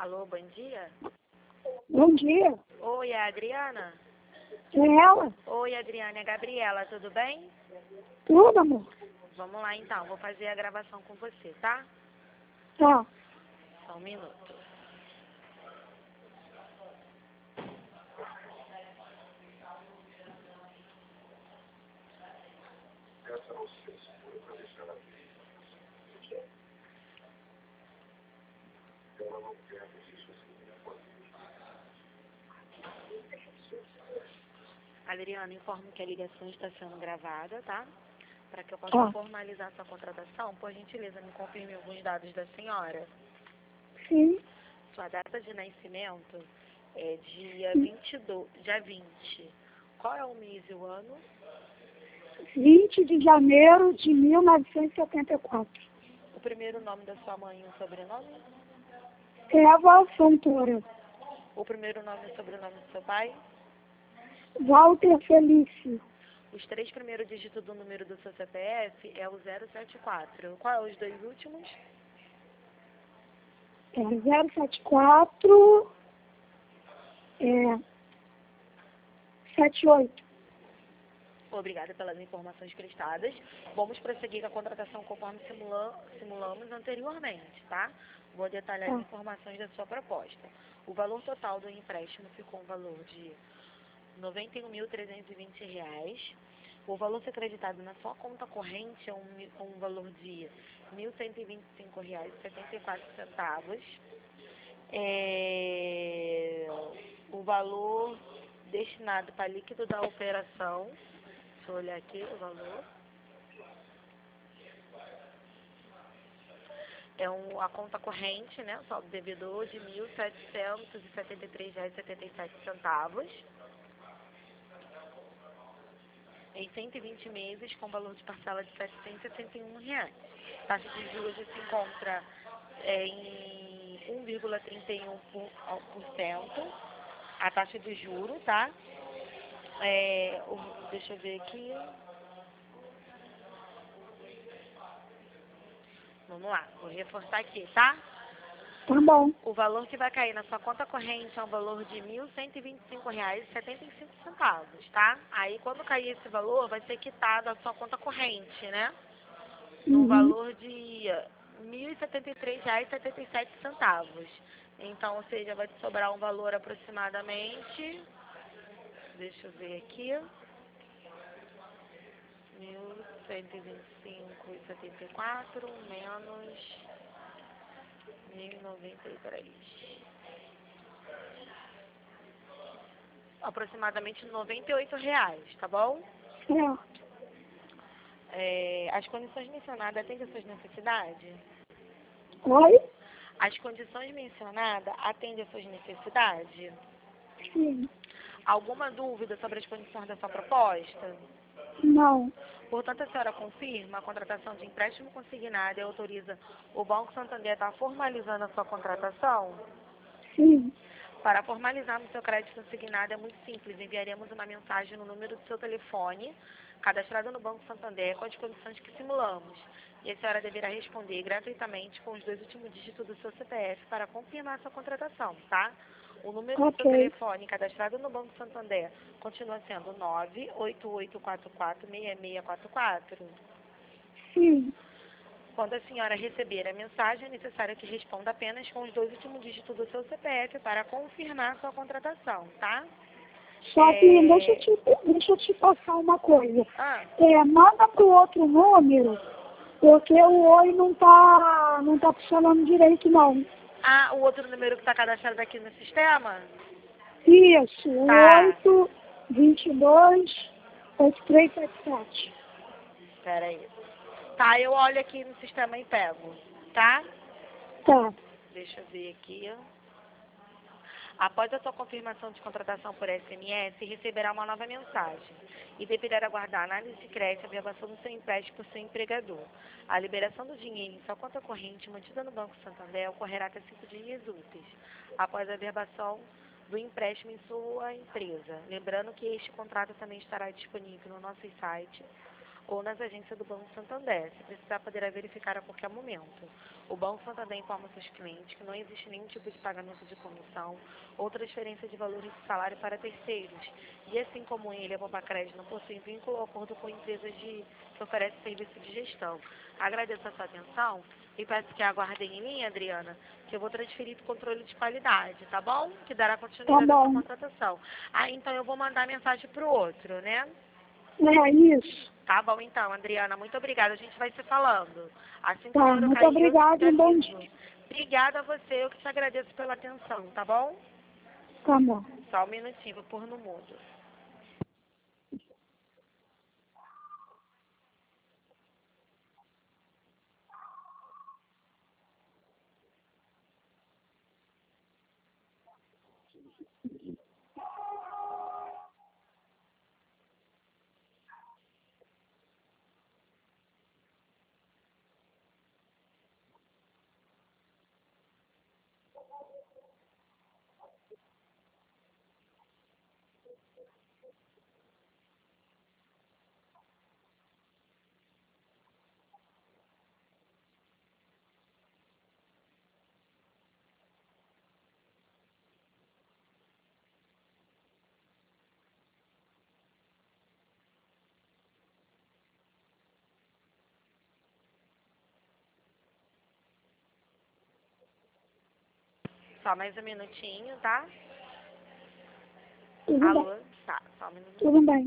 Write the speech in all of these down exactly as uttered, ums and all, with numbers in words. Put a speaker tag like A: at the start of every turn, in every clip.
A: Alô, bom dia?
B: Bom dia.
A: Oi, é a Adriana?
B: É ela?
A: Oi, Adriana, é a Gabriela, tudo bem?
B: Tudo, amor?
A: Vamos lá então, vou fazer a gravação com você, tá?
B: Tá.
A: Só um minuto. Adriana, informo que a ligação está sendo gravada, tá? Para que eu possa
B: Tá.
A: formalizar sua contratação, por gentileza, me confirme alguns dados da senhora.
B: Sim.
A: Sua data de nascimento é dia vinte e dois, dia vinte. Qual é o mês e o ano?
B: vinte de janeiro de mil novecentos e setenta e quatro.
A: O primeiro nome da sua mãe e o sobrenome?
B: Eva Fontoura.
A: O primeiro nome e o sobrenome do seu pai?
B: Walter Felício.
A: Os três primeiros dígitos do número do seu C P F é o zero sete quatro. Qual é os dois últimos?
B: É zero sete quatro. É. setenta e oito.
A: Obrigada pelas informações prestadas. Vamos prosseguir com a contratação conforme simula- simulamos anteriormente, tá? Vou detalhar as
B: Tá.
A: informações da sua proposta. O valor total do empréstimo ficou um valor de noventa e um mil trezentos e vinte reais. O valor a ser acreditado na sua conta corrente é um, mi- um valor de mil cento e vinte e cinco reais e setenta e quatro centavos. É, o valor destinado para líquido da operação, deixa eu olhar aqui o valor, é um, a conta corrente, né, saldo devedor de mil setecentos e setenta e três reais e setenta e sete centavos. Em cento e vinte meses, com valor de parcela de setecentos e setenta e um reais. A taxa de juros se encontra é, em um vírgula trinta e um por cento. A taxa de juros, tá? É, o- deixa eu ver aqui. Vamos lá, vou reforçar aqui, tá?
B: Tá bom.
A: O valor que vai cair na sua conta corrente é um valor de mil cento e vinte e cinco reais e setenta e cinco centavos, tá? Aí, quando cair esse valor, vai ser quitado a sua conta corrente, né? No
B: Uhum.
A: valor de mil e setenta e três reais e setenta e sete centavos. Então, ou seja, vai te sobrar um valor aproximadamente, deixa eu ver aqui, mil cento e vinte e cinco reais e setenta e quatro menos mil e noventa e três. Aproximadamente noventa e oito reais, tá bom?
B: Certo.
A: É, as condições mencionadas atendem às suas necessidades?
B: Oi?
A: As condições mencionadas atendem às suas necessidades?
B: Sim.
A: Alguma dúvida sobre as condições da sua proposta?
B: Não.
A: Portanto, a senhora confirma a contratação de empréstimo consignado e autoriza o Banco Santander a estar formalizando a sua contratação?
B: Sim.
A: Para formalizarmos seu crédito consignado é muito simples. Enviaremos uma mensagem no número do seu telefone, cadastrado no Banco Santander, com as condições que simulamos. E a senhora deverá responder gratuitamente com os dois últimos dígitos do seu C P F para confirmar sua contratação, tá? O número do seu
B: Ok.
A: telefone cadastrado no Banco Santander continua sendo nove oito oito quatro quatro seis seis quatro quatro.
B: Sim.
A: Quando a senhora receber a mensagem, é necessário que responda apenas com os dois últimos dígitos do seu C P F para confirmar sua contratação, tá?
B: Só que
A: É...
B: deixa eu te, deixa eu te passar uma coisa.
A: Ah,
B: É, manda pro outro número, porque o oi não tá, não tá funcionando direito, não.
A: ah, o outro número que está cadastrado aqui no sistema?
B: Isso, o
A: Tá.
B: oito, vinte e dois, oito três sete sete.
A: Espera aí. Tá, eu olho aqui no sistema e pego, tá?
B: Tá.
A: Deixa eu ver aqui. Após a sua confirmação de contratação por S M S, receberá uma nova mensagem e deverá aguardar a análise de crédito e averbação do seu empréstimo por seu empregador. A liberação do dinheiro em sua conta corrente mantida no Banco Santander ocorrerá até cinco dias úteis, após a averbação do empréstimo em sua empresa. Lembrando que este contrato também estará disponível no nosso site, ou nas agências do Banco Santander. Se precisar, poderá verificar a qualquer momento. O Banco Santander informa seus clientes que não existe nenhum tipo de pagamento de comissão ou transferência de valores de salário para terceiros. E assim como ele, a Popacred não possui vínculo ou acordo com empresas de, que oferecem serviço de gestão. Agradeço a sua atenção e peço que aguardem em linha, Adriana, que eu vou transferir para o controle de qualidade, tá bom? Que dará
B: Tá
A: continuidade à sua
B: bom.
A: contratação. Ah, então eu vou mandar mensagem para o outro, né?
B: É isso.
A: Tá bom então, Adriana, muito obrigada. A gente vai se falando. Assim que o
B: Tá,
A: dinheiro
B: muito
A: cair, eu te
B: obrigada e um bom
A: aviso.
B: dia.
A: Obrigada a você, eu que te agradeço pela atenção, tá bom?
B: Tá bom.
A: Só um minutinho, vou pôr no mudo. Só mais um minutinho, tá?
B: Tudo bem.
A: Alô? Tá, só um minutinho.
B: Tudo bem.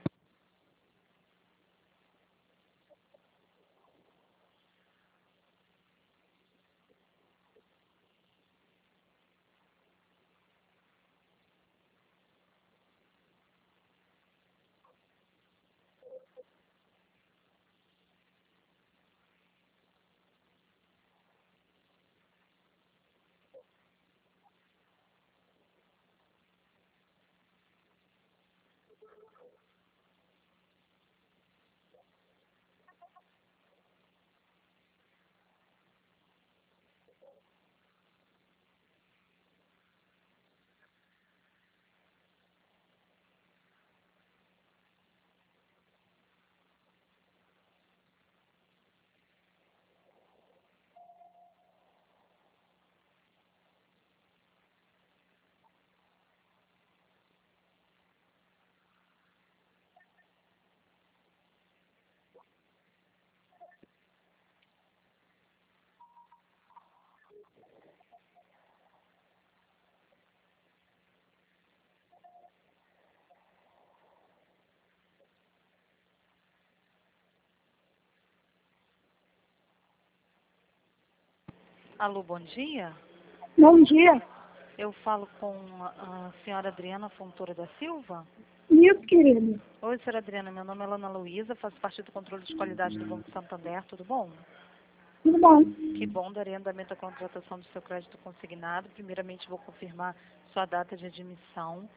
C: Alô, bom dia.
B: Bom dia.
C: Eu falo com a senhora Adriana Fontoura da Silva.
B: Isso, querido.
C: Oi, senhora Adriana, meu nome é Ana Luísa, faço parte do controle de qualidade do Banco Santander, tudo bom?
B: Tudo bom.
C: Que bom, darei andamento à contratação do seu crédito consignado. Primeiramente, vou confirmar sua data de admissão,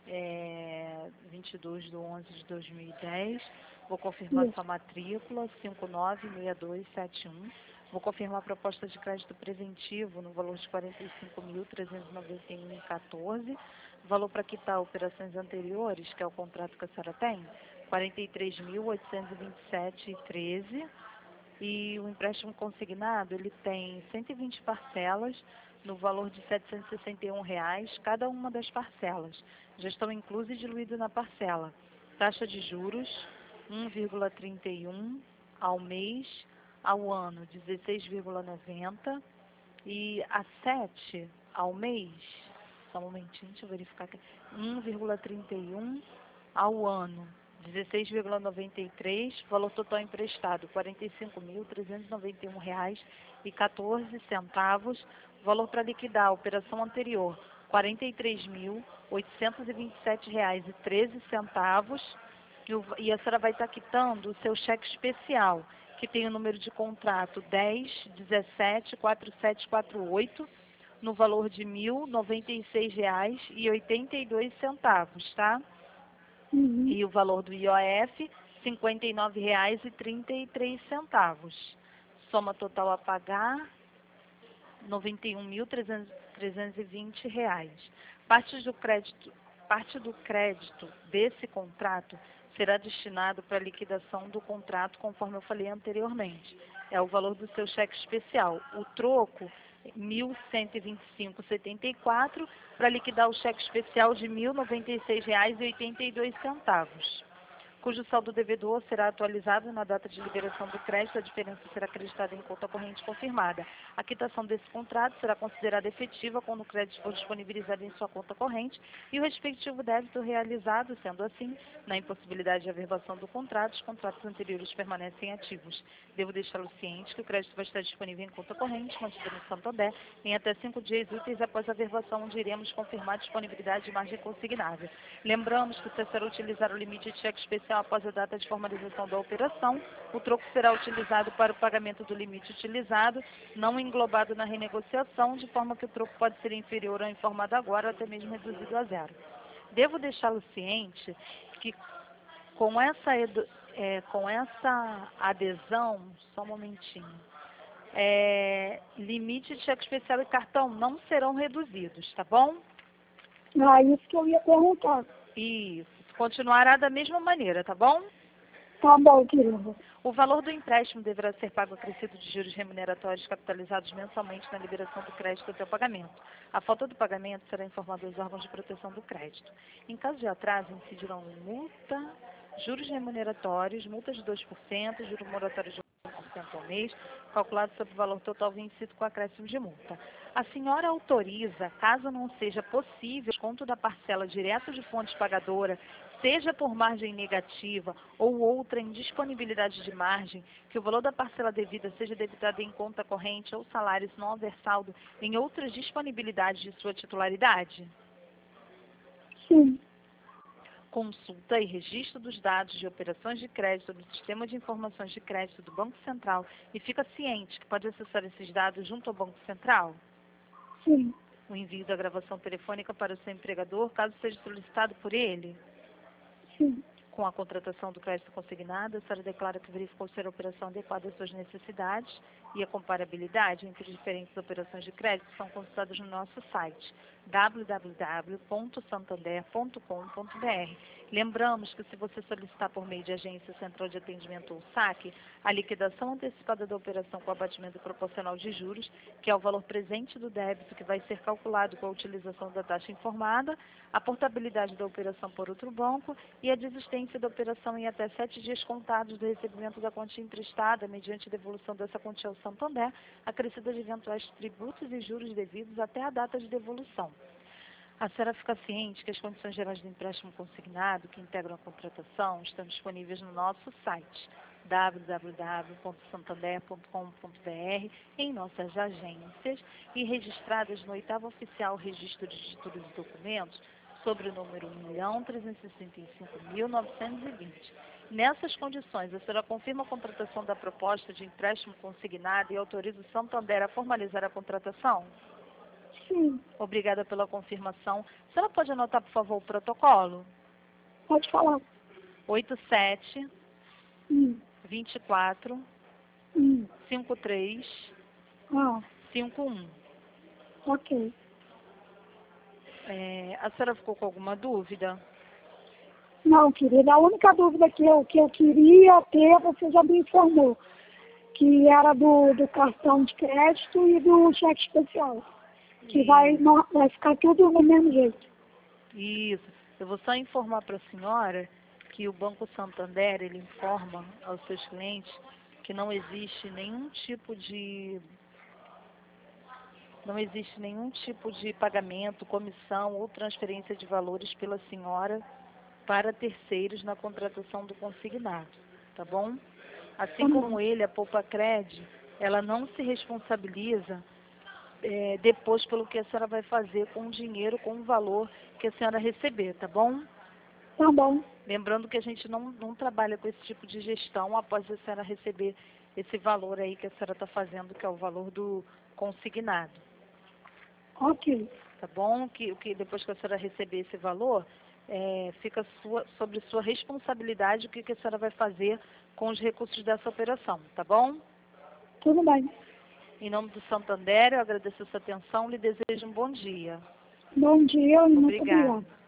C: é, vinte e dois de onze de dois mil e dez. Vou confirmar
B: Isso.
C: sua matrícula, cinco nove seis dois sete um. Vou confirmar a proposta de crédito preventivo no valor de quarenta e cinco mil trezentos e noventa e um vírgula quatorze. Valor para quitar operações anteriores, que é o contrato que a senhora tem, quarenta e três mil oitocentos e vinte e sete vírgula treze. E o empréstimo consignado, ele tem cento e vinte parcelas no valor de setecentos e sessenta e um reais, cada uma das parcelas. Já estão inclusas e diluídas na parcela. Taxa de juros, um vírgula trinta e um ao mês, ao ano, dezesseis vírgula noventa. E a sete ao mês, só um momentinho, deixa eu verificar aqui, um vírgula trinta e um ao ano, dezesseis vírgula noventa e três, valor total emprestado, quarenta e cinco mil trezentos e noventa e um reais e quatorze centavos, valor para liquidar, operação anterior, quarenta e três mil oitocentos e vinte e sete reais e treze centavos, e, o, e a senhora vai estar quitando o seu cheque especial, que tem o número de contrato dez dezessete quarenta e sete quarenta e oito, no valor de mil noventa e seis reais e oitenta e dois centavos, tá?
B: Uhum.
C: E o valor do I O F, cinquenta e nove reais e trinta e três centavos. Soma total a pagar, noventa e um mil trezentos e vinte reais. Parte do crédito, parte do crédito desse contrato será destinado para a liquidação do contrato, conforme eu falei anteriormente. É o valor do seu cheque especial. O troco, mil cento e vinte e cinco reais e setenta e quatro centavos, para liquidar o cheque especial de mil noventa e seis reais e oitenta e dois centavos. Cujo saldo devedor será atualizado na data de liberação do crédito, a diferença será acreditada em conta corrente confirmada. A quitação desse contrato será considerada efetiva quando o crédito for disponibilizado em sua conta corrente e o respectivo débito realizado, sendo assim, na impossibilidade de averbação do contrato, os contratos anteriores permanecem ativos. Devo deixá-lo ciente que o crédito vai estar disponível em conta corrente, mantida no Santander, em até cinco dias úteis após a averbação, onde iremos confirmar a disponibilidade de margem consignável. Lembramos que, se será utilizar o limite de cheque especial após a data de formalização da operação, o troco será utilizado para o pagamento do limite utilizado, não englobado na renegociação, de forma que o troco pode ser inferior ao informado agora, ou até mesmo reduzido a zero. Devo deixá-lo ciente que, com essa, edu, é, com essa adesão, só um momentinho, é, limite de cheque especial e cartão não serão reduzidos, tá bom?
B: Ah, isso que eu ia perguntar.
C: Isso. Continuará da mesma maneira, tá bom?
B: Tá bom, querida.
C: O valor do empréstimo deverá ser pago acrescido de juros remuneratórios capitalizados mensalmente na liberação do crédito até o pagamento. A falta do pagamento será informada aos órgãos de proteção do crédito. Em caso de atraso, incidirão multa, juros remuneratórios, multa de dois por cento, juros moratórios de um por cento ao mês, calculado sobre o valor total vencido com acréscimo de multa. A senhora autoriza, caso não seja possível, o desconto da parcela direto de fonte pagadora, seja por margem negativa ou outra indisponibilidade de margem, que o valor da parcela devida seja debitado em conta corrente ou salários não haver saldo em outras disponibilidades de sua titularidade?
B: Sim.
C: Consulta e registro dos dados de operações de crédito do Sistema de Informações de Crédito do Banco Central e fica ciente que pode acessar esses dados junto ao Banco Central?
B: Sim.
C: O envio da gravação telefônica para o seu empregador, caso seja solicitado por ele?
B: Sim.
C: Com a contratação do crédito consignado, a senhora declara que verificou ser a operação adequada às suas necessidades e a comparabilidade entre diferentes operações de crédito são consultadas no nosso site w w w ponto santander ponto com ponto b r. Lembramos que, se você solicitar por meio de agência, central de atendimento ou saque, a liquidação antecipada da operação com abatimento proporcional de juros, que é o valor presente do débito que vai ser calculado com a utilização da taxa informada, a portabilidade da operação por outro banco e a desistência da operação em até sete dias contados do recebimento da quantia emprestada, mediante devolução dessa quantia ao Santander, acrescida de eventuais tributos e juros devidos até a data de devolução. A senhora fica ciente que as condições gerais do empréstimo consignado, que integram a contratação, estão disponíveis no nosso site w w w ponto santander ponto com ponto b r, em nossas agências e registradas no oitavo oficial Registro de Títulos e Documentos, sobre o número um milhão trezentos e sessenta e cinco mil novecentos e vinte. Nessas condições, a senhora confirma a contratação da proposta de empréstimo consignado e autoriza o Santander a formalizar a contratação?
B: Sim.
C: Obrigada pela confirmação. A senhora pode anotar, por favor, o protocolo?
B: Pode falar.
C: oito sete,
B: Hum.
C: vinte e quatro,
B: Hum.
C: cinquenta e três,
B: Ah,
C: cinquenta e um.
B: ok.
C: É, a senhora ficou com alguma dúvida?
B: Não, querida, a única dúvida que eu, que eu queria ter, você já me informou, que era do, do cartão de crédito e do cheque especial, que vai, não, vai ficar tudo do mesmo jeito.
C: Isso. Eu vou só informar para a senhora que o Banco Santander, ele informa aos seus clientes que não existe nenhum tipo de não existe nenhum tipo de pagamento, comissão ou transferência de valores pela senhora para terceiros na contratação do consignado, tá bom? Assim como ele, a Poupacred, ela não se responsabiliza é, depois pelo que a senhora vai fazer com o dinheiro, com o valor que a senhora receber, tá bom?
B: Tá bom.
C: Lembrando que a gente não, não trabalha com esse tipo de gestão após a senhora receber esse valor aí que a senhora está fazendo, que é o valor do consignado.
B: Ok.
C: Tá bom? Que, que depois que a senhora receber esse valor, é, fica sua, sobre sua responsabilidade o que, que a senhora vai fazer com os recursos dessa operação, tá bom?
B: Tudo bem.
C: Em nome do Santander, eu agradeço a sua atenção e lhe desejo um bom dia.
B: Bom dia e muito
C: Obrigada.
B: obrigada.